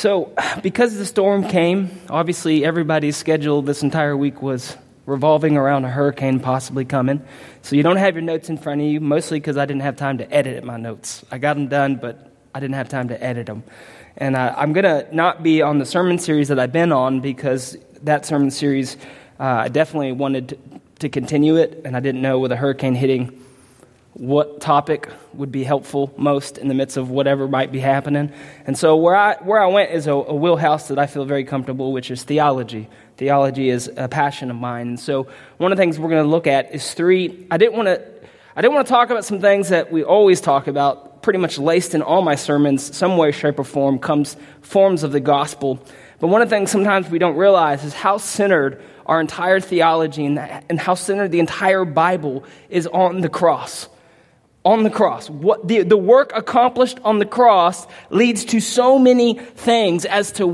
So, because the storm came, obviously everybody's schedule this entire week was revolving around a hurricane possibly coming. So you don't have your notes in front of you, mostly because I didn't have time to edit my notes. I got them done, but I didn't have time to edit them. And I'm going to not be on the sermon series that I've been on, because that sermon series, I definitely wanted to continue it, and I didn't know with a hurricane hitting what topic would be helpful most in the midst of whatever might be happening. And so where I went is a wheelhouse that I feel very comfortable, which is theology. Theology is a passion of mine. And so one of the things we're going to look at is three. I didn't want to talk about some things that we always talk about, pretty much laced in all my sermons, some way, shape, or form, comes forms of the gospel. But one of the things sometimes we don't realize is how centered our entire theology and how centered the entire Bible is on the cross. On the cross. What the work accomplished on the cross leads to so many things as to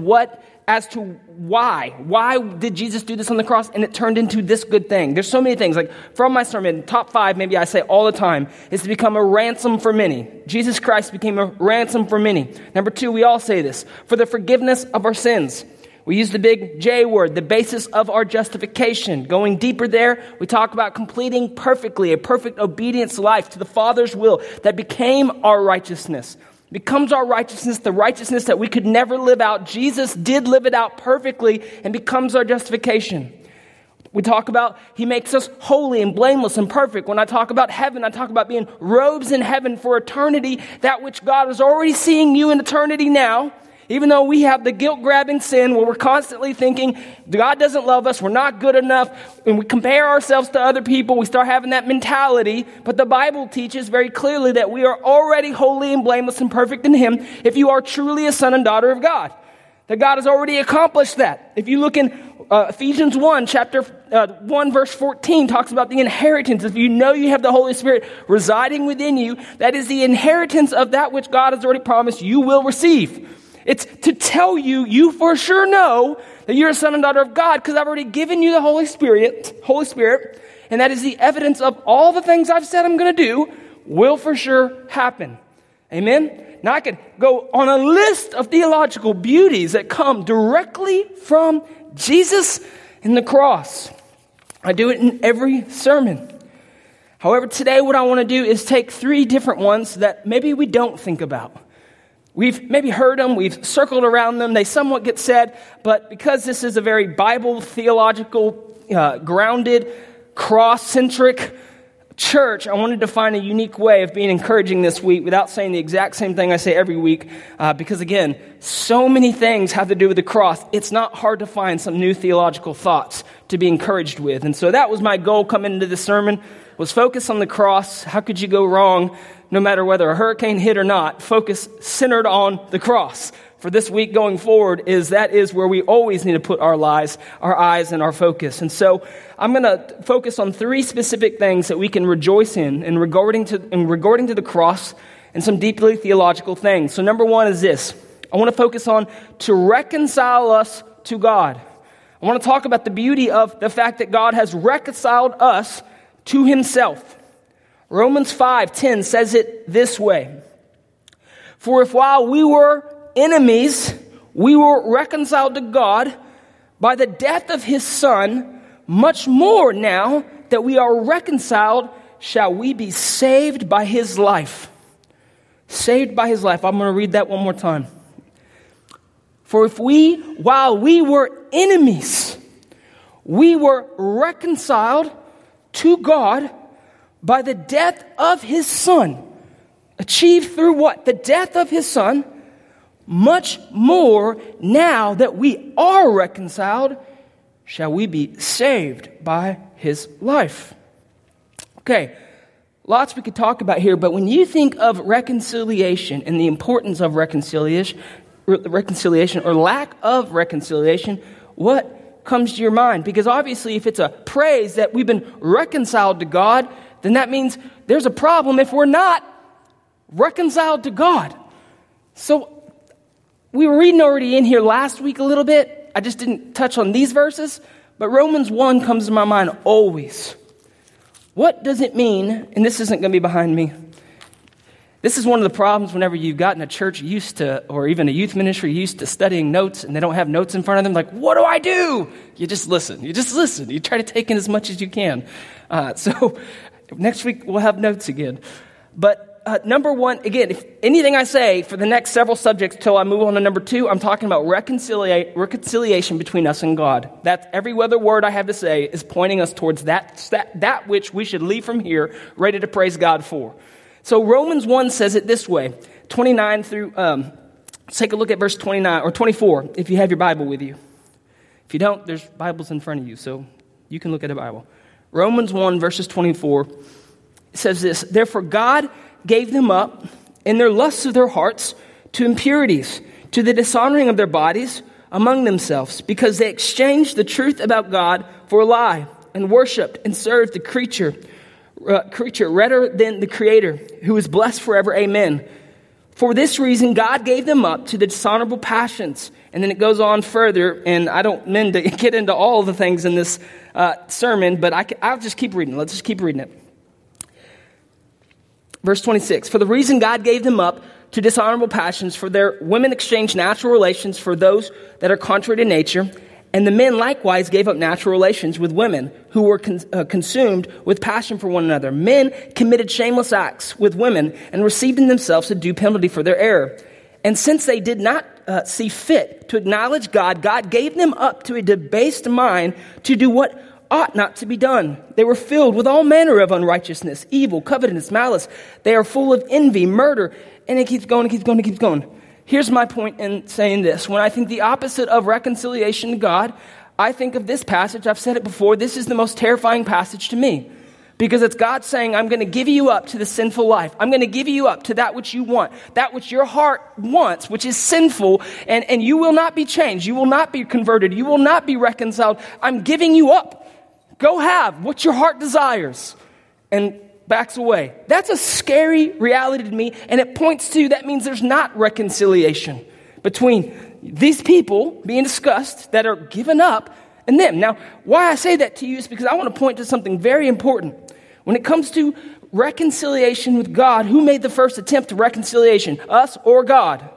why. Why did Jesus do this on the cross? And it turned into this good thing. There's so many things. Like from my sermon, top 5, maybe I say all the time, is to become a ransom for many. Jesus Christ became a ransom for many. Number 2, we all say this, for the forgiveness of our sins. We use the big J word, the basis of our justification. Going deeper there, we talk about completing perfectly, a perfect obedience life to the Father's will that became our righteousness. Becomes our righteousness, the righteousness that we could never live out. Jesus did live it out perfectly and becomes our justification. We talk about He makes us holy and blameless and perfect. When I talk about heaven, I talk about being robes in heaven for eternity, that which God is already seeing you in eternity now. Even though we have the guilt-grabbing sin where we're constantly thinking God doesn't love us, we're not good enough, and we compare ourselves to other people, we start having that mentality. But the Bible teaches very clearly that we are already holy and blameless and perfect in Him if you are truly a son and daughter of God. That God has already accomplished that. If you look in Ephesians 1, chapter 1, verse 14, talks about the inheritance. If you know you have the Holy Spirit residing within you, that is the inheritance of that which God has already promised you will receive. It's to tell you for sure know that you're a son and daughter of God because I've already given you the Holy Spirit, and that is the evidence of all the things I've said I'm going to do will for sure happen. Amen? Now I could go on a list of theological beauties that come directly from Jesus and the cross. I do it in every sermon. However, today what I want to do is take 3 different ones that maybe we don't think about. We've maybe heard them, we've circled around them, they somewhat get said, but because this is a very Bible, theological, grounded, cross-centric church, I wanted to find a unique way of being encouraging this week without saying the exact same thing I say every week, because again, so many things have to do with the cross. It's not hard to find some new theological thoughts to be encouraged with. And so that was my goal coming into this sermon, was focus on the cross. How could you go wrong? No matter whether a hurricane hit or not, focus centered on the cross. For this week going forward, that is where we always need to put our eyes, and our focus. And so I'm going to focus on 3 specific things that we can rejoice in regarding to the cross and some deeply theological things. So number 1 is this. I want to focus on to reconcile us to God. I want to talk about the beauty of the fact that God has reconciled us to Himself. Romans 5:10 says it this way. For if while we were enemies, we were reconciled to God by the death of His Son, much more now that we are reconciled, shall we be saved by His life. Saved by His life. I'm going to read that one more time. For if while we were enemies, we were reconciled to God by the death of His Son, achieved through what? The death of His Son. Much more now that we are reconciled, shall we be saved by His life. Okay, lots we could talk about here, but when you think of reconciliation and the importance of reconciliation or lack of reconciliation, what comes to your mind? Because obviously if it's a praise that we've been reconciled to God, then that means there's a problem if we're not reconciled to God. So we were reading already in here last week a little bit. I just didn't touch on these verses, but Romans 1 comes to my mind always. What does it mean, and this isn't going to be behind me, This is one of the problems whenever you've gotten a church used to, or even a youth ministry used to studying notes and they don't have notes in front of them. Like, what do I do? You just listen. You try to take in as much as you can. So next week we'll have notes again. But number one, again, if anything I say for the next several subjects till I move on to number two, I'm talking about reconciliation between us and God. That's every other word I have to say is pointing us towards that which we should leave from here ready to praise God for. So Romans 1 says it this way, 29 through, let's take a look at verse 29 or 24 if you have your Bible with you. If you don't, there's Bibles in front of you, so you can look at a Bible. Romans 1 verses 24 says this, therefore God gave them up in their lusts of their hearts to impurities, to the dishonoring of their bodies among themselves, because they exchanged the truth about God for a lie and worshipped and served the creature rather than the Creator, who is blessed forever. Amen. For this reason, God gave them up to the dishonorable passions. And then it goes on further, and I don't mean to get into all the things in this sermon, but I'll just keep reading. Let's just keep reading it. Verse 26, for the reason God gave them up to dishonorable passions, for their women exchanged natural relations for those that are contrary to nature, and the men likewise gave up natural relations with women who were consumed with passion for one another. Men committed shameless acts with women and received in themselves a due penalty for their error. And since they did not see fit to acknowledge God, God gave them up to a debased mind to do what ought not to be done. They were filled with all manner of unrighteousness, evil, covetousness, malice. They are full of envy, murder, and it keeps going. Here's my point in saying this. When I think the opposite of reconciliation to God, I think of this passage. I've said it before. This is the most terrifying passage to me because it's God saying, I'm going to give you up to the sinful life. I'm going to give you up to that which you want, that which your heart wants, which is sinful, and you will not be changed. You will not be converted. You will not be reconciled. I'm giving you up. Go have what your heart desires. And backs away. That's a scary reality to me, and it points to that means there's not reconciliation between these people being discussed that are given up and them. Now, why I say that to you is because I want to point to something very important. When it comes to reconciliation with God, who made the first attempt to reconciliation? Us or God?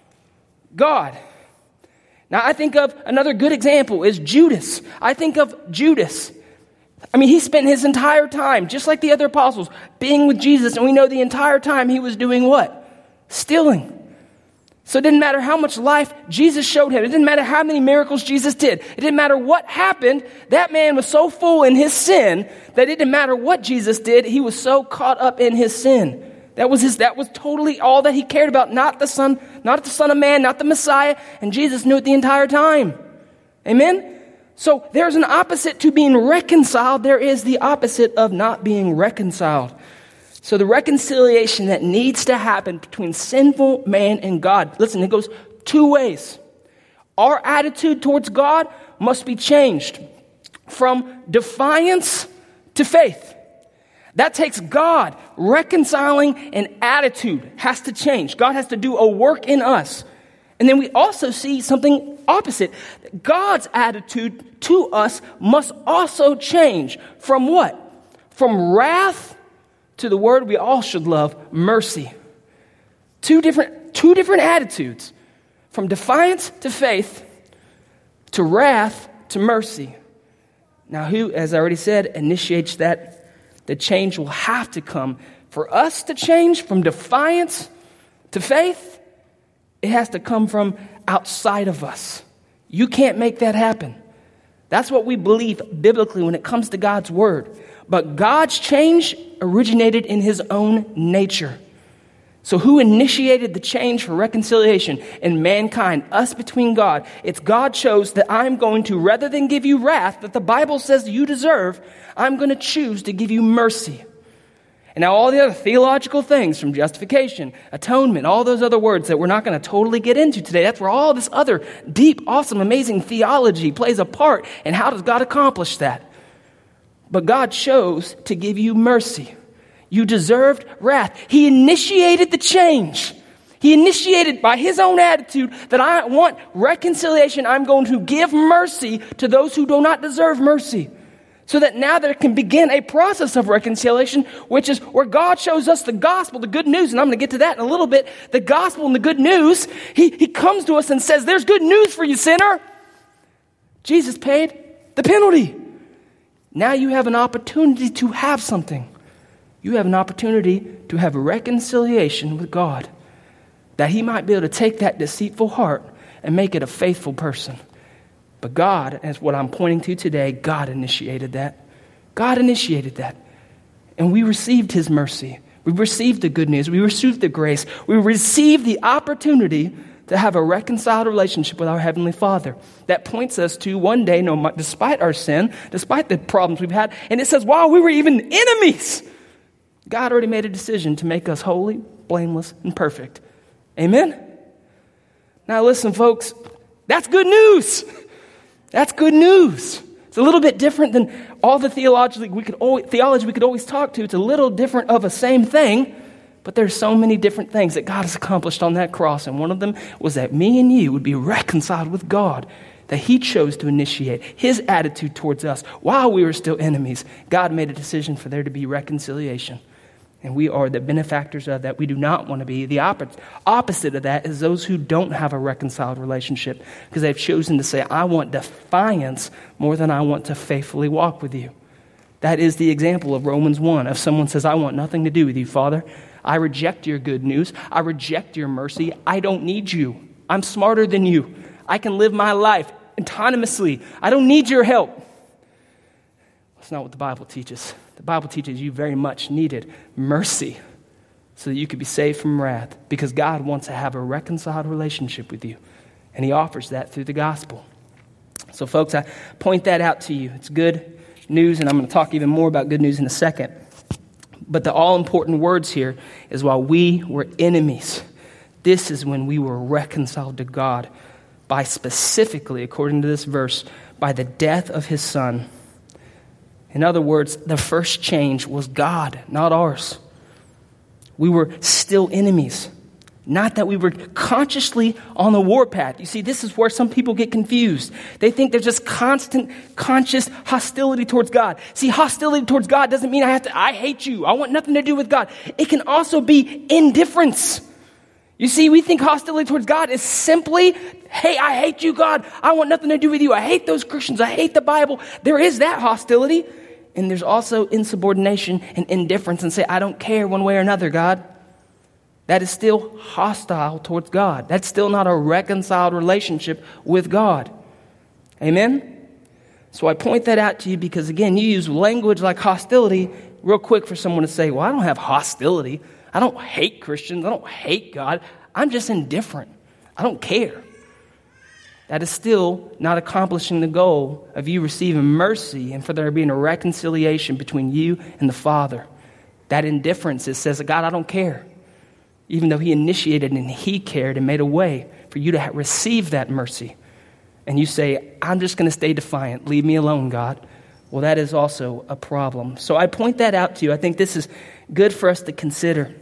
God. Now, I think of another good example is Judas. I think of Judas. I mean, he spent his entire time, just like the other apostles, being with Jesus. And we know the entire time he was doing what? Stealing. So it didn't matter how much life Jesus showed him. It didn't matter how many miracles Jesus did. It didn't matter what happened. That man was so full in his sin that it didn't matter what Jesus did. He was so caught up in his sin. That was totally all that he cared about. Not the Son of Man, not the Messiah. And Jesus knew it the entire time. Amen? So there's an opposite to being reconciled. There is the opposite of not being reconciled. So the reconciliation that needs to happen between sinful man and God, listen, it goes two ways. Our attitude towards God must be changed from defiance to faith. That takes God reconciling an attitude has to change. God has to do a work in us. And then we also see something opposite. God's attitude to us must also change from what? From wrath to the word we all should love, mercy. Two different attitudes. From defiance to faith to wrath to mercy. Now who, as I already said, initiates that? The change will have to come. For us to change from defiance to faith, it has to come from outside of us. You can't make that happen. That's what we believe biblically when it comes to God's word. But God's change originated in his own nature. So who initiated the change for reconciliation in mankind, us between God? It's God chose that I'm going to, rather than give you wrath that the Bible says you deserve, I'm going to choose to give you mercy. And now all the other theological things from justification, atonement, all those other words that we're not going to totally get into today, that's where all this other deep, awesome, amazing theology plays a part. And how does God accomplish that? But God chose to give you mercy. You deserved wrath. He initiated the change. He initiated by his own attitude that I want reconciliation. I'm going to give mercy to those who do not deserve mercy. So that now there can begin a process of reconciliation, which is where God shows us the gospel, the good news, and I'm going to get to that in a little bit. The gospel and the good news, he comes to us and says, there's good news for you, sinner. Jesus paid the penalty. Now you have an opportunity to have something. You have an opportunity to have a reconciliation with God, that he might be able to take that deceitful heart and make it a faithful person. But God, as what I'm pointing to today, God initiated that. God initiated that. And we received his mercy. We received the good news. We received the grace. We received the opportunity to have a reconciled relationship with our Heavenly Father. That points us to one day, despite our sin, despite the problems we've had, and it says, while we were even enemies, God already made a decision to make us holy, blameless, and perfect. Amen? Now listen, folks, that's good news. That's good news. It's a little bit different than all the theology we could always talk to. It's a little different of a same thing, but there's so many different things that God has accomplished on that cross, and one of them was that me and you would be reconciled with God, that he chose to initiate his attitude towards us while we were still enemies. God made a decision for there to be reconciliation. And we are the benefactors of that. We do not want to be. The opposite of that is those who don't have a reconciled relationship because they've chosen to say, I want defiance more than I want to faithfully walk with you. That is the example of Romans 1. If someone says, I want nothing to do with you, Father, I reject your good news. I reject your mercy. I don't need you. I'm smarter than you. I can live my life autonomously. I don't need your help. That's not what the Bible teaches. The Bible teaches you very much needed mercy so that you could be saved from wrath, because God wants to have a reconciled relationship with you, and he offers that through the gospel. So folks, I point that out to you. It's good news, and I'm going to talk even more about good news in a second. But the all-important words here is while we were enemies, this is when we were reconciled to God by specifically, according to this verse, by the death of his Son. In other words, the first change was God, not ours. We were still enemies. Not that we were consciously on the warpath. You see, this is where some people get confused. They think there's just constant, conscious hostility towards God. See, hostility towards God doesn't mean I hate you. I want nothing to do with God. It can also be indifference. You see, we think hostility towards God is simply, hey, I hate you, God. I want nothing to do with you. I hate those Christians. I hate the Bible. There is that hostility. And there's also insubordination and indifference and say, I don't care one way or another, God. That is still hostile towards God. That's still not a reconciled relationship with God. Amen? So I point that out to you because, again, you use language like hostility real quick for someone to say, well, I don't have hostility. I don't hate Christians. I don't hate God. I'm just indifferent. I don't care. That is still not accomplishing the goal of you receiving mercy and for there being a reconciliation between you and the Father. That indifference, it says, God, I don't care. Even though he initiated and he cared and made a way for you to receive that mercy. And you say, I'm just going to stay defiant. Leave me alone, God. Well, that is also a problem. So I point that out to you. I think this is good for us to consider.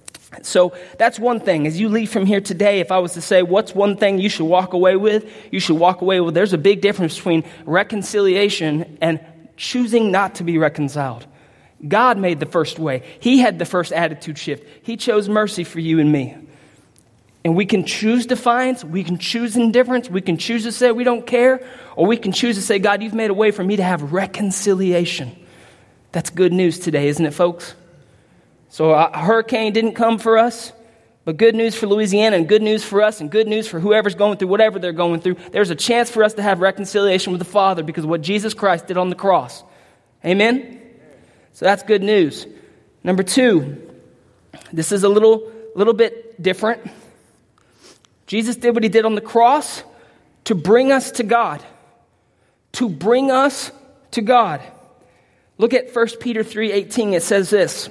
So that's one thing. As you leave from here today, if I was to say, what's one thing you should walk away with? You should walk away with, there's a big difference between reconciliation and choosing not to be reconciled. God made the first way. He had the first attitude shift. He chose mercy for you and me. And we can choose defiance. We can choose indifference. We can choose to say we don't care. Or we can choose to say, God, you've made a way for me to have reconciliation. That's good news today, isn't it, folks? So a hurricane didn't come for us, but good news for Louisiana and good news for us and good news for whoever's going through whatever they're going through. There's a chance for us to have reconciliation with the Father because of what Jesus Christ did on the cross. Amen? So that's good news. Number 2, this is a little bit different. Jesus did what he did on the cross to bring us to God. To bring us to God. Look at 1 Peter 3:18. It says this.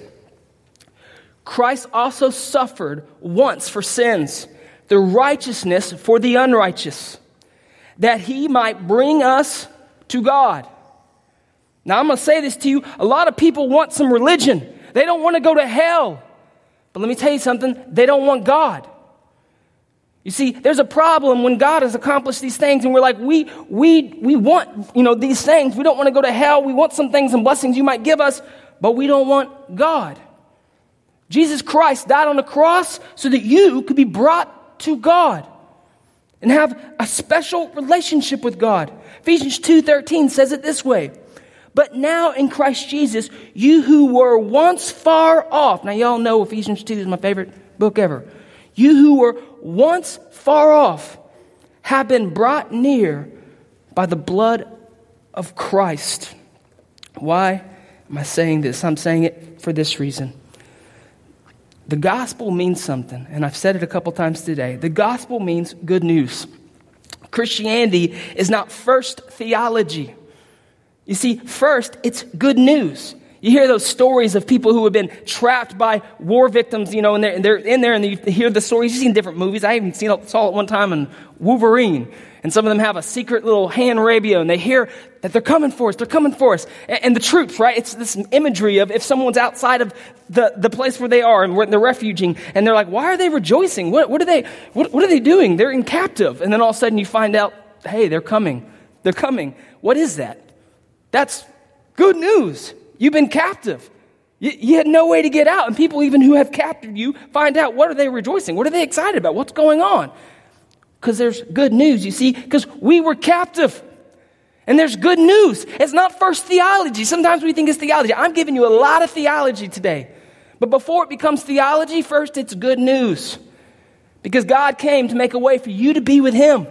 Christ also suffered once for sins, the righteousness for the unrighteous, that he might bring us to God. Now, I'm going to say this to you. A lot of people want some religion. They don't want to go to hell. But let me tell you something. They don't want God. You see, there's a problem when God has accomplished these things and we're like, we want, these things. We don't want to go to hell. We want some things and blessings you might give us, but we don't want God. Jesus Christ died on the cross so that you could be brought to God and have a special relationship with God. Ephesians 2:13 says it this way. But now in Christ Jesus, you who were once far off. Now y'all know Ephesians 2 is my favorite book ever. You who were once far off have been brought near by the blood of Christ. Why am I saying this? I'm saying it for this reason. The gospel means something, and I've said it a couple times today. The gospel means good news. Christianity is not first theology. You see, first, it's good news. You hear those stories of people who have been trapped by war victims, and they're in there and you hear the stories. You've seen different movies. I even saw it one time in Wolverine. And some of them have a secret little hand radio and they hear that they're coming for us. They're coming for us. And the troops, right? It's this imagery of if someone's outside of the place where they are and they're refuging and they're like, why are they rejoicing? What are they doing? They're in captive. And then all of a sudden you find out, hey, they're coming. They're coming. What is that? That's good news. You've been captive. You had no way to get out. And people even who have captured you find out, what are they rejoicing? What are they excited about? What's going on? Because there's good news, you see, because we were captive. And there's good news. It's not first theology. Sometimes we think it's theology. I'm giving you a lot of theology today. But before it becomes theology, first it's good news. Because God came to make a way for you to be with Him.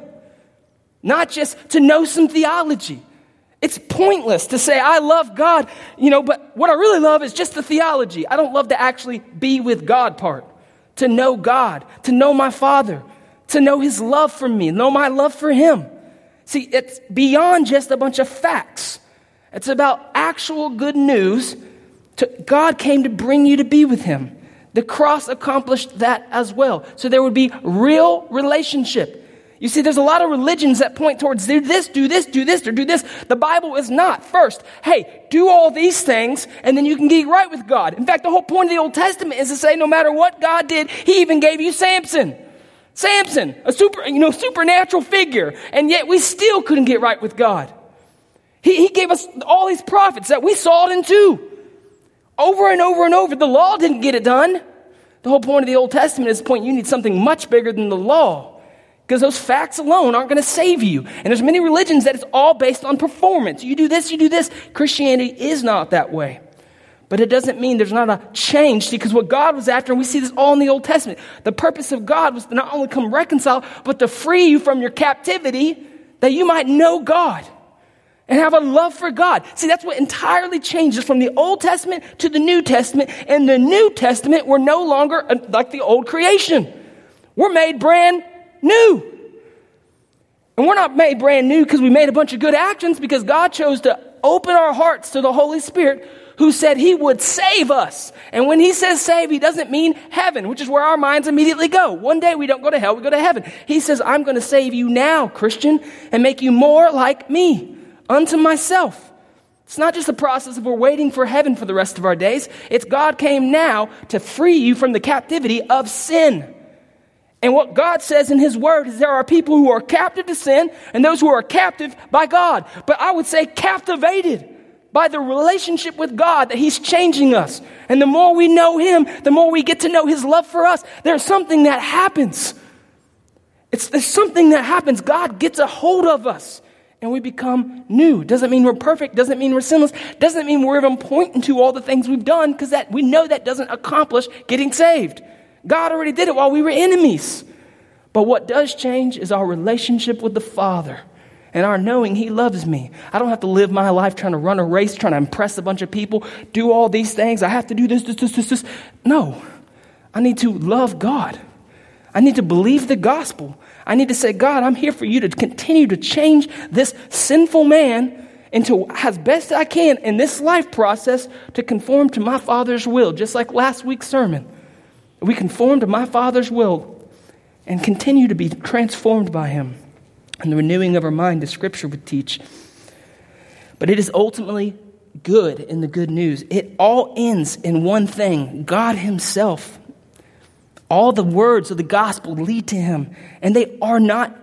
Not just to know some theology. It's pointless to say, I love God, but what I really love is just the theology. I don't love to actually be with God part. To know God, to know my Father, to know His love for me, know my love for Him. See, it's beyond just a bunch of facts. It's about actual good news. God came to bring you to be with Him. The cross accomplished that as well. So there would be real relationship. You see, there's a lot of religions that point towards do this, or do this. The Bible is not. First, hey, do all these things, and then you can get right with God. In fact, the whole point of the Old Testament is to say no matter what God did, He even gave you Samson. Samson, a supernatural figure, and yet we still couldn't get right with God. He gave us all these prophets that we saw it in too. Over and over and over. The law didn't get it done. The whole point of the Old Testament is the point you need something much bigger than the law. Because those facts alone aren't going to save you. And there's many religions that it's all based on performance. You do this. Christianity is not that way. But it doesn't mean there's not a change. See, because what God was after, and we see this all in the Old Testament, the purpose of God was to not only come reconcile, but to free you from your captivity that you might know God and have a love for God. See, that's what entirely changes from the Old Testament to the New Testament. In the New Testament, we're no longer like the old creation. We're made brand new. And we're not made brand new because we made a bunch of good actions, because God chose to open our hearts to the Holy Spirit, who said He would save us. And when He says save, He doesn't mean heaven, which is where our minds immediately go. One day we don't go to hell, we go to heaven. He says, I'm going to save you now, Christian, and make you more like me, unto myself. It's not just a process of we're waiting for heaven for the rest of our days. It's God came now to free you from the captivity of sin. And what God says in His Word is there are people who are captive to sin and those who are captive by God. But I would say captivated by the relationship with God, that He's changing us. And the more we know Him, the more we get to know His love for us. There's something that happens. There's something that happens. God gets a hold of us and we become new. Doesn't mean we're perfect. Doesn't mean we're sinless. Doesn't mean we're even pointing to all the things we've done, because that we know that doesn't accomplish getting saved. God already did it while we were enemies. But what does change is our relationship with the Father and our knowing He loves me. I don't have to live my life trying to run a race, trying to impress a bunch of people, do all these things. I have to do this. No, I need to love God. I need to believe the gospel. I need to say, God, I'm here for you to continue to change this sinful man into, as best I can in this life process, to conform to my Father's will, just like last week's sermon. We conform to my Father's will and continue to be transformed by Him and the renewing of our mind, the Scripture would teach. But it is ultimately good in the good news. It all ends in one thing: God Himself. All the words of the gospel lead to him, and they are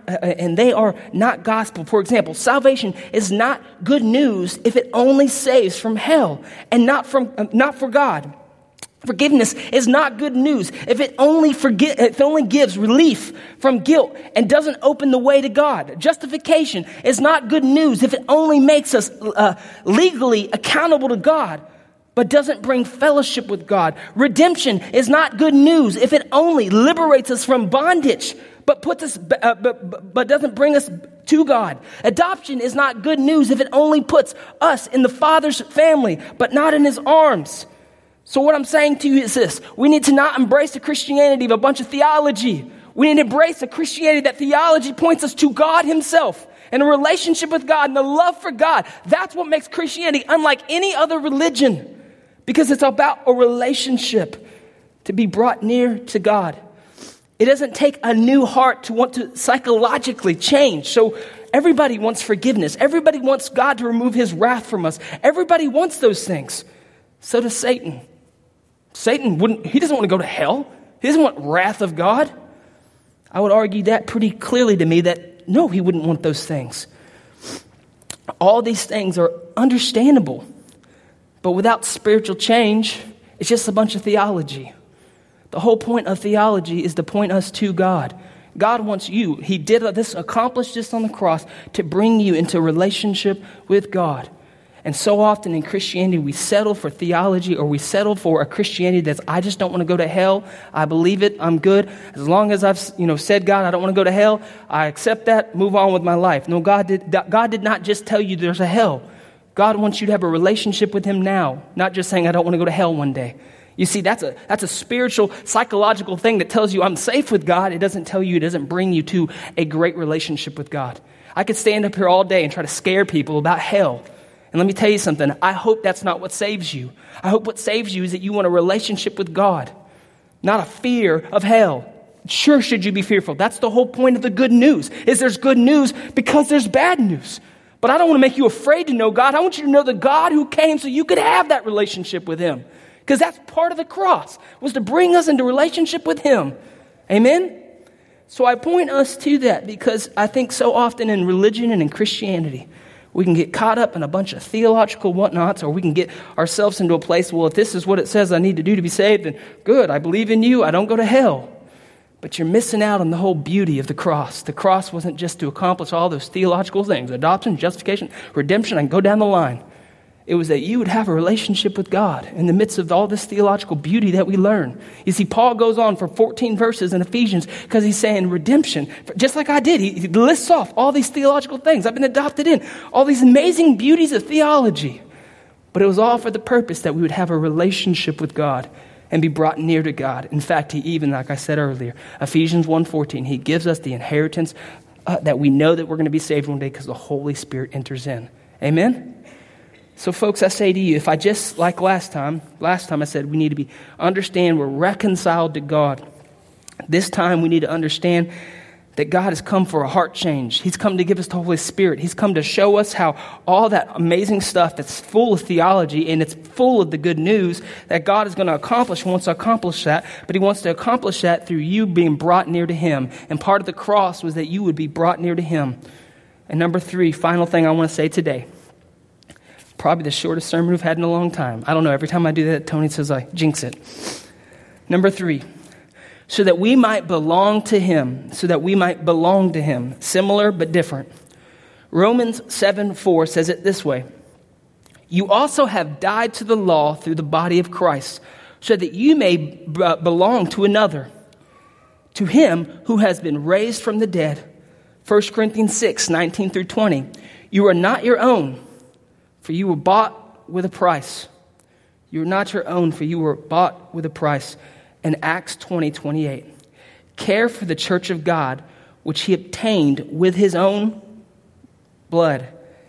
not gospel. For example, salvation is not good news if it only saves from hell and not for God. Forgiveness is not good news if it only gives relief from guilt and doesn't open the way to God. Justification is not good news if it only makes us legally accountable to God, but doesn't bring fellowship with God. Redemption is not good news if it only liberates us from bondage, but doesn't bring us to God. Adoption is not good news if it only puts us in the Father's family, but not in his arms. So what I'm saying to you is this: we need to not embrace the Christianity of a bunch of theology. We need to embrace a Christianity that theology points us to God himself and a relationship with God and the love for God. That's what makes Christianity unlike any other religion, because it's about a relationship to be brought near to God. It doesn't take a new heart to want to psychologically change. So everybody wants forgiveness. Everybody wants God to remove his wrath from us. Everybody wants those things. So does Satan. He doesn't want to go to hell. He doesn't want wrath of God. I would argue that pretty clearly to me that no, he wouldn't want those things. All these things are understandable, but without spiritual change, it's just a bunch of theology. The whole point of theology is to point us to God. God wants you. He accomplished this on the cross to bring you into a relationship with God. And so often in Christianity, we settle for theology, or we settle for a Christianity that's, I just don't want to go to hell. I believe it. I'm good. As long as I've said, God, I don't want to go to hell. I accept that. Move on with my life. No, God did not just tell you there's a hell. God wants you to have a relationship with him now, not just saying, I don't want to go to hell one day. You see, that's a spiritual, psychological thing that tells you I'm safe with God. It doesn't bring you to a great relationship with God. I could stand up here all day and try to scare people about hell. And let me tell you something. I hope that's not what saves you. I hope what saves you is that you want a relationship with God, not a fear of hell. Sure, should you be fearful? That's the whole point of the good news, is there's good news because there's bad news. But I don't want to make you afraid to know God. I want you to know the God who came so you could have that relationship with him. Because that's part of the cross, was to bring us into relationship with him. Amen? So I point us to that because I think so often in religion and in Christianity, we can get caught up in a bunch of theological whatnots, or we can get ourselves into a place, well, if this is what it says I need to do to be saved, then good, I believe in you, I don't go to hell. But you're missing out on the whole beauty of the cross. The cross wasn't just to accomplish all those theological things, adoption, justification, redemption, I can go down the line. It was that you would have a relationship with God in the midst of all this theological beauty that we learn. You see, Paul goes on for 14 verses in Ephesians because he's saying redemption, just like I did. He lists off all these theological things. I've been adopted in, all these amazing beauties of theology. But it was all for the purpose that we would have a relationship with God and be brought near to God. In fact, he even, like I said earlier, Ephesians 1:14, he gives us the inheritance that we know that we're going to be saved one day because the Holy Spirit enters in. Amen? So folks, I say to you, if I just, like last time I said we need to understand we're reconciled to God. This time we need to understand that God has come for a heart change. He's come to give us the Holy Spirit. He's come to show us how all that amazing stuff that's full of theology and it's full of the good news that God is going to accomplish, wants to accomplish that, but he wants to accomplish that through you being brought near to him. And part of the cross was that you would be brought near to him. And number 3, final thing I want to say today. Probably the shortest sermon we've had in a long time. I don't know. Every time I do that, Tony says I jinx it. Number 3, so that we might belong to him. Similar but different. Romans 7:4 says it this way. You also have died to the law through the body of Christ, so that you may belong to another, to him who has been raised from the dead. 1 Corinthians 6:19 through 20. You are not your own, for you were bought with a price. You are not your own, for you were bought with a price. And Acts 20:28. Care for the church of God, which he obtained with his own blood.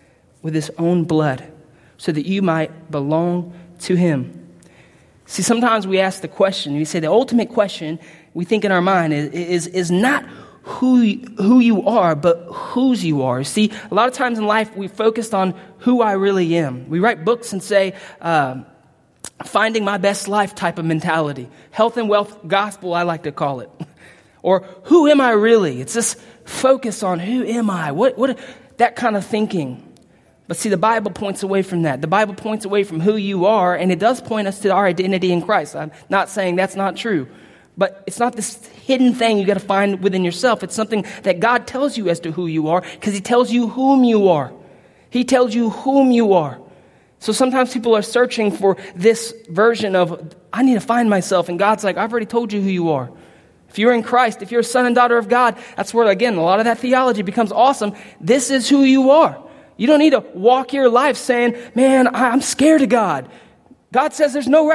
So that you might belong to him. See, sometimes we ask the question, we say the ultimate question we think in our mind is not who you are, but whose you are. See, a lot of times in life we focused on who I really am. We write books and say, finding my best life type of mentality. Health and wealth gospel, I like to call it. Or who am I really? It's this focus on who am I? What that kind of thinking. But see, the Bible points away from that. The Bible points away from who you are, and it does point us to our identity in Christ. I'm not saying that's not true. But it's not this hidden thing you got to find within yourself. It's something that God tells you as to who you are, because he tells you whom you are. He tells you whom you are. So sometimes people are searching for this version of, I need to find myself. And God's like, I've already told you who you are. If you're in Christ, if you're a son and daughter of God, that's where, again, a lot of that theology becomes awesome. This is who you are. You don't need to walk your life saying, man, I'm scared of God. God says there's no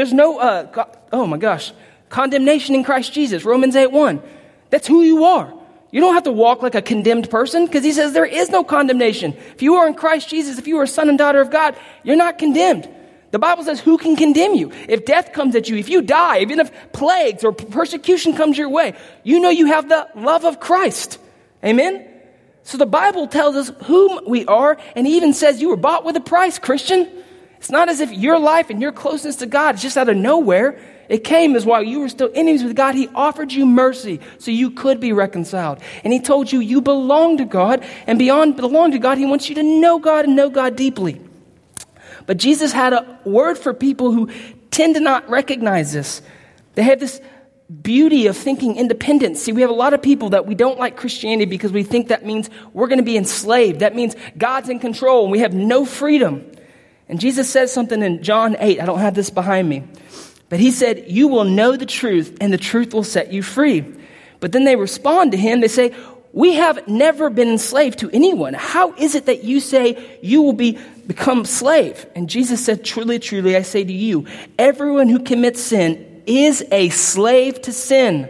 condemnation in Christ Jesus, Romans 8:1. That's who you are. You don't have to walk like a condemned person, because he says there is no condemnation. If you are in Christ Jesus, if you are a son and daughter of God, you're not condemned. The Bible says, who can condemn you? If death comes at you, if you die, even if plagues or persecution comes your way, you know you have the love of Christ. Amen? So the Bible tells us whom we are, and he even says you were bought with a price, Christian. It's not as if your life and your closeness to God is just out of nowhere. It came as while you were still enemies with God, he offered you mercy so you could be reconciled. And he told you you belong to God, and beyond belong to God, he wants you to know God and know God deeply. But Jesus had a word for people who tend to not recognize this. They have this beauty of thinking independence. See, we have a lot of people that we don't like Christianity because we think that means we're going to be enslaved. That means God's in control and we have no freedom. And Jesus says something in John 8. I don't have this behind me. But he said, you will know the truth and the truth will set you free. But then they respond to him. They say, we have never been enslaved to anyone. How is it that you say you will become slave? And Jesus said, truly, truly, I say to you, everyone who commits sin is a slave to sin.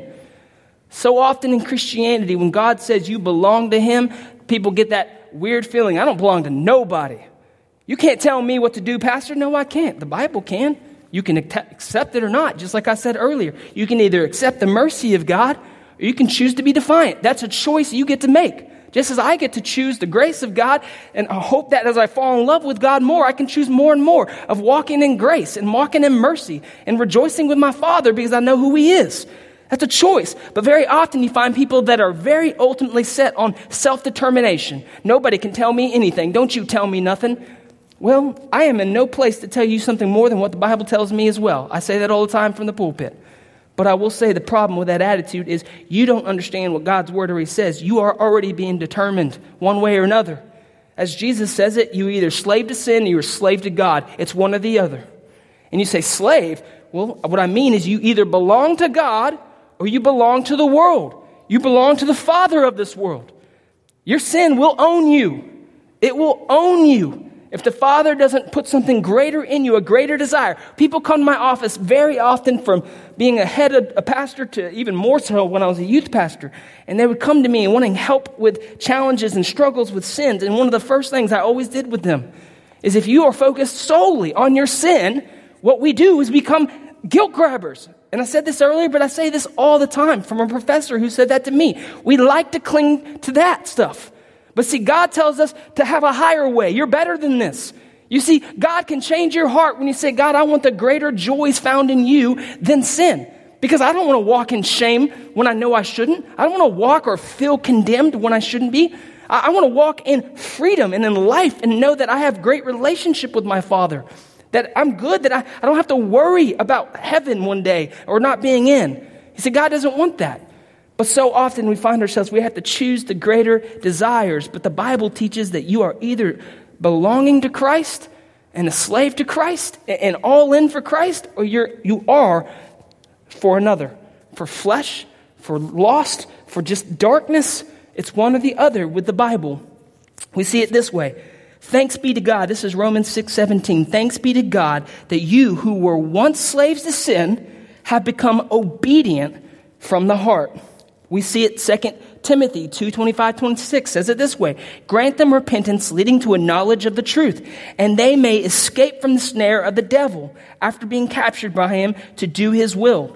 So often in Christianity, when God says you belong to him, people get that weird feeling, I don't belong to nobody. You can't tell me what to do, Pastor. No, I can't. The Bible can. You can accept it or not, just like I said earlier. You can either accept the mercy of God or you can choose to be defiant. That's a choice you get to make. Just as I get to choose the grace of God, and I hope that as I fall in love with God more, I can choose more and more of walking in grace and walking in mercy and rejoicing with my Father because I know who he is. That's a choice. But very often you find people that are very ultimately set on self-determination. Nobody can tell me anything. Don't you tell me nothing. Well, I am in no place to tell you something more than what the Bible tells me as well. I say that all the time from the pulpit. But I will say the problem with that attitude is you don't understand what God's word already says. You are already being determined one way or another. As Jesus says it, you're either slave to sin or you're slave to God. It's one or the other. And you say slave. Well, what I mean is you either belong to God or you belong to the world. You belong to the father of this world. Your sin will own you. It will own you. If the Father doesn't put something greater in you, a greater desire. People come to my office very often from being a pastor to even more so when I was a youth pastor. And they would come to me and wanting help with challenges and struggles with sins. And one of the first things I always did with them is if you are focused solely on your sin, what we do is become guilt grabbers. And I said this earlier, but I say this all the time from a professor who said that to me. We like to cling to that stuff. But see, God tells us to have a higher way. You're better than this. You see, God can change your heart when you say, God, I want the greater joys found in you than sin. Because I don't want to walk in shame when I know I shouldn't. I don't want to walk or feel condemned when I shouldn't be. I want to walk in freedom and in life and know that I have great relationship with my Father. That I'm good, that I don't have to worry about heaven one day or not being in. He said, God doesn't want that. But so often we find ourselves, we have to choose the greater desires. But the Bible teaches that you are either belonging to Christ and a slave to Christ and all in for Christ, or you are for another, for flesh, for lost, for just darkness. It's one or the other with the Bible. We see it this way. Thanks be to God. This is Romans 6:17. Thanks be to God that you who were once slaves to sin have become obedient from the heart. We see it 2 Timothy 2:25-26 says it this way. Grant them repentance leading to a knowledge of the truth, and they may escape from the snare of the devil after being captured by him to do his will.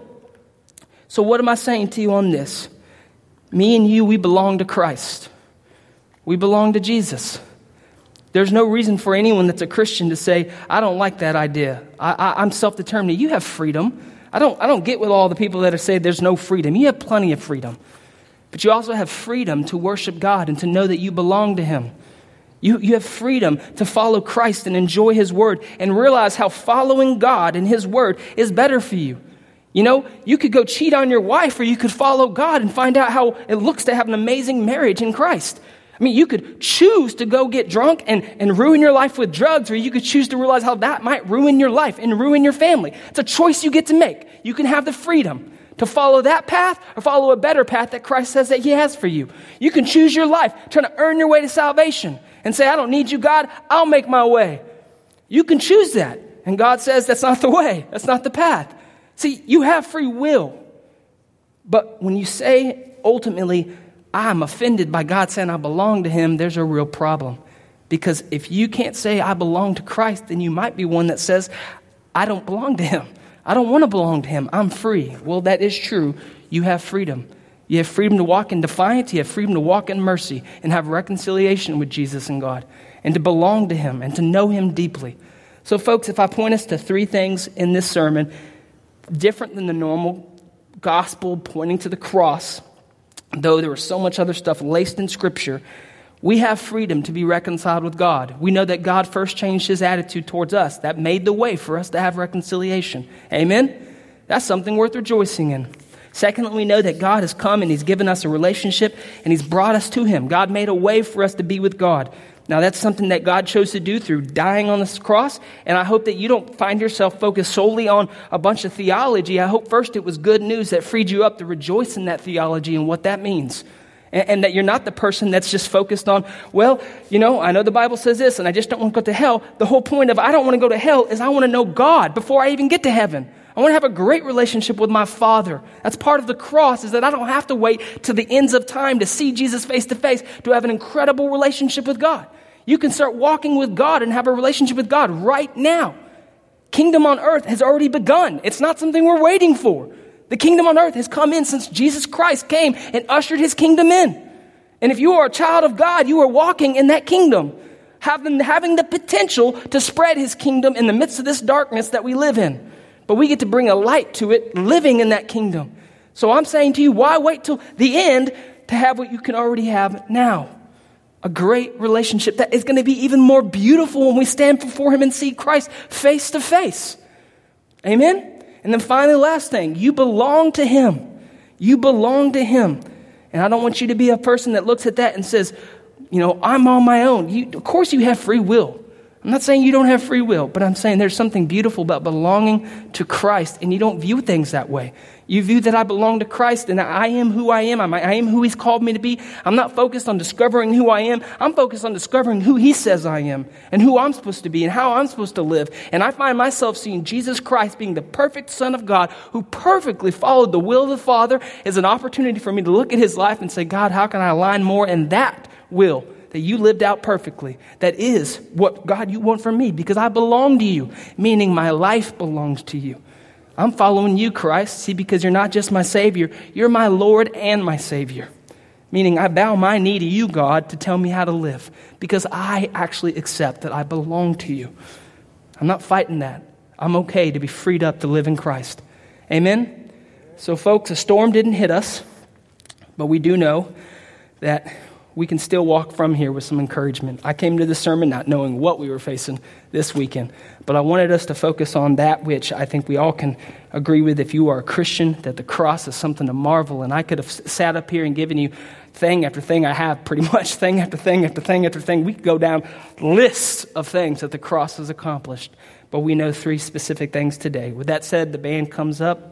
So what am I saying to you on this? Me and you, we belong to Christ. We belong to Jesus. There's no reason for anyone that's a Christian to say, I don't like that idea. I'm self-determined. You have freedom. I don't get with all the people that say there's no freedom. You have plenty of freedom. But you also have freedom to worship God and to know that you belong to Him. You have freedom to follow Christ and enjoy His Word and realize how following God and His Word is better for you. You know, you could go cheat on your wife, or you could follow God and find out how it looks to have an amazing marriage in Christ. I mean, you could choose to go get drunk and ruin your life with drugs, or you could choose to realize how that might ruin your life and ruin your family. It's a choice you get to make. You can have the freedom to follow that path or follow a better path that Christ says that He has for you. You can choose your life, trying to earn your way to salvation and say, I don't need you, God. I'll make my way. You can choose that. And God says that's not the way. That's not the path. See, you have free will. But when you say, ultimately, I'm offended by God saying I belong to Him, there's a real problem. Because if you can't say I belong to Christ, then you might be one that says, I don't belong to Him. I don't want to belong to Him. I'm free. Well, that is true. You have freedom. You have freedom to walk in defiance. You have freedom to walk in mercy and have reconciliation with Jesus and God and to belong to Him and to know Him deeply. So, folks, if I point us to three things in this sermon, different than the normal gospel pointing to the cross, though there was so much other stuff laced in Scripture, we have freedom to be reconciled with God. We know that God first changed His attitude towards us. That made the way for us to have reconciliation. Amen? That's something worth rejoicing in. Secondly, we know that God has come and He's given us a relationship and He's brought us to Him. God made a way for us to be with God. Now, that's something that God chose to do through dying on this cross, and I hope that you don't find yourself focused solely on a bunch of theology. I hope first it was good news that freed you up to rejoice in that theology and what that means. And that you're not the person that's just focused on, well, you know, I know the Bible says this, and I just don't want to go to hell. The whole point of I don't want to go to hell is I want to know God before I even get to heaven. I want to have a great relationship with my Father. That's part of the cross, is that I don't have to wait to the ends of time to see Jesus face to face to have an incredible relationship with God. You can start walking with God and have a relationship with God right now. Kingdom on earth has already begun. It's not something we're waiting for. The kingdom on earth has come in since Jesus Christ came and ushered His kingdom in. And if you are a child of God, you are walking in that kingdom, having the potential to spread His kingdom in the midst of this darkness that we live in. But we get to bring a light to it, living in that kingdom. So I'm saying to you, why wait till the end to have what you can already have now? A great relationship that is going to be even more beautiful when we stand before Him and see Christ face to face. Amen? And then finally, last thing, you belong to Him. You belong to Him. And I don't want you to be a person that looks at that and says, you know, I'm on my own. Of course you have free will. I'm not saying you don't have free will, but I'm saying there's something beautiful about belonging to Christ, and you don't view things that way. You view that I belong to Christ and I am who I am. I am who He's called me to be. I'm not focused on discovering who I am. I'm focused on discovering who He says I am and who I'm supposed to be and how I'm supposed to live. And I find myself seeing Jesus Christ being the perfect Son of God who perfectly followed the will of the Father as an opportunity for me to look at His life and say, God, how can I align more in that will that you lived out perfectly? That is what, God, you want from me, because I belong to you, meaning my life belongs to you. I'm following you, Christ, see, because you're not just my Savior, you're my Lord and my Savior. Meaning I bow my knee to you, God, to tell me how to live, because I actually accept that I belong to you. I'm not fighting that. I'm okay to be freed up to live in Christ. Amen? So, folks, a storm didn't hit us, but we do know that we can still walk from here with some encouragement. I came to this sermon not knowing what we were facing this weekend, but I wanted us to focus on that which I think we all can agree with if you are a Christian, that the cross is something to marvel. And I could have sat up here and given you thing after thing. I have pretty much thing after thing after thing after thing. We could go down lists of things that the cross has accomplished, but we know three specific things today. With that said, the band comes up.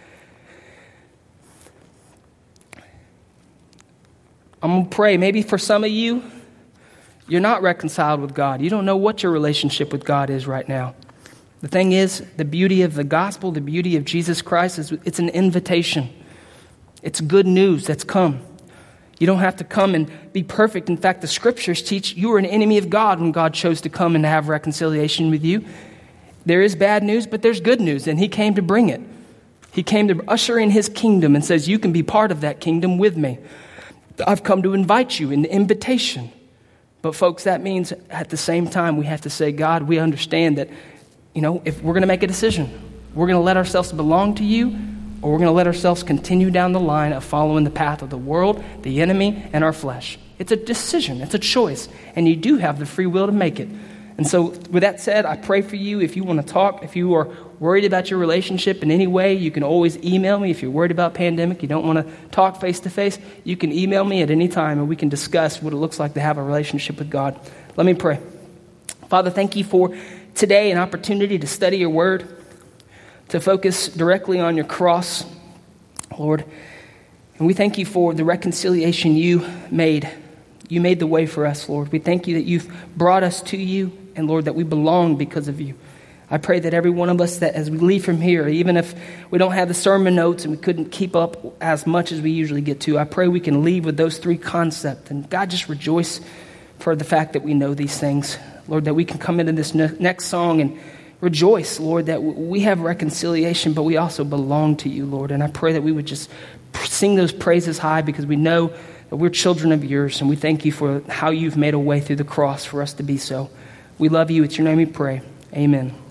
I'm going to pray. Maybe for some of you, you're not reconciled with God. You don't know what your relationship with God is right now. The thing is, the beauty of the gospel, the beauty of Jesus Christ is it's an invitation. It's good news that's come. You don't have to come and be perfect. In fact, the scriptures teach you were an enemy of God when God chose to come and have reconciliation with you. There is bad news, but there's good news, and He came to bring it. He came to usher in His kingdom and says, you can be part of that kingdom with me. I've come to invite you in the invitation But folks, that means at the same time we have to say, God, we understand that, if we're going to make a decision, we're going to let ourselves belong to you, or we're going to let ourselves continue down the line of following the path of the world, the enemy, and our flesh. It's a decision. It's a choice. And you do have the free will to make it. And so with that said, I pray for you. If you want to talk, if you are worried about your relationship in any way, you can always email me. If you're worried about pandemic, you don't want to talk face-to-face, you can email me at any time, and we can discuss what it looks like to have a relationship with God. Let me pray. Father, thank you for today, an opportunity to study your word, to focus directly on your cross, Lord. And we thank you for the reconciliation you made. You made the way for us, Lord. We thank you that you've brought us to you, and Lord, that we belong because of you. I pray that every one of us, that as we leave from here, even if we don't have the sermon notes and we couldn't keep up as much as we usually get to, I pray we can leave with those three concepts. And God, just rejoice for the fact that we know these things. Lord, that we can come into this next song and rejoice, Lord, that we have reconciliation, but we also belong to you, Lord. And I pray that we would just sing those praises high, because we know that we're children of yours, and we thank you for how you've made a way through the cross for us to be so. We love you. It's your name we pray. Amen.